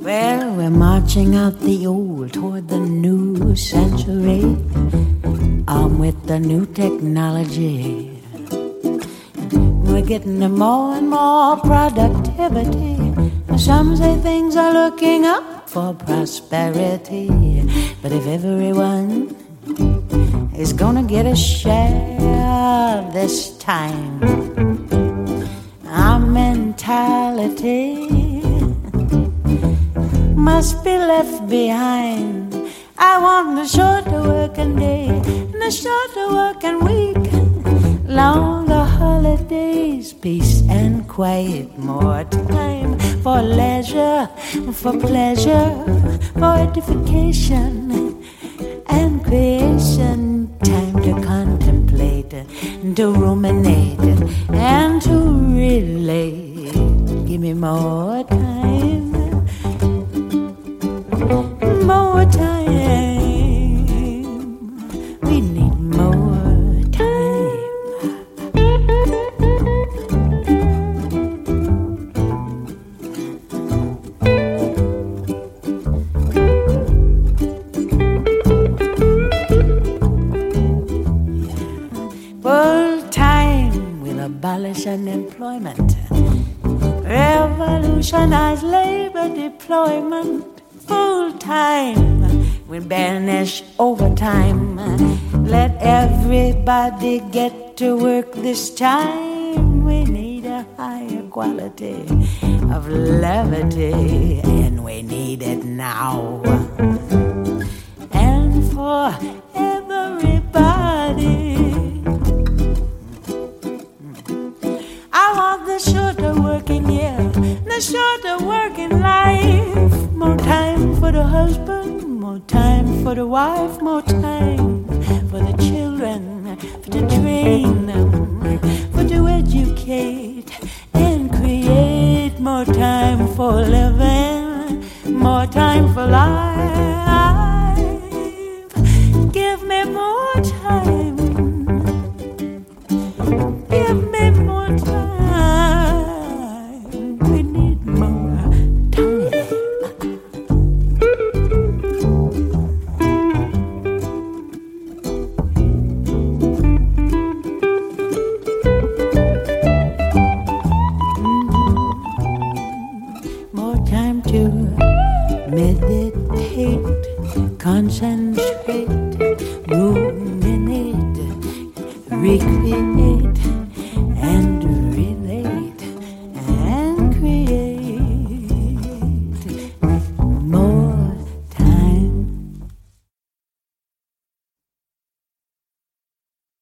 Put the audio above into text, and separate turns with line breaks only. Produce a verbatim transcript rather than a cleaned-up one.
Well, we're marching out the old toward the new century, armed with the new technology. We're getting to more and more productivity. Some say things are looking up for prosperity. But if everyone is gonna get a share this time, our mentality must be left behind. I want the shorter working day and the shorter working week, longer holidays, peace and quiet, more time for leisure, for pleasure, for edification and creation, time to contemplate, to ruminate and to relate. Give me more time, more time. We need more time. Full time will abolish unemployment, revolutionize labor deployment. Full time will banish overtime. Let everybody get to work this time. We need a higher quality of levity, and we need it now. And for everybody, I want the shorter working year, the shorter working life. More time for the husband, more time for the wife, more time for the children, for to train them, for to educate and create. More time for living, more time for life. Give me more time, give me more time. We need more time. Meditate, concentrate, ruminate, recreate.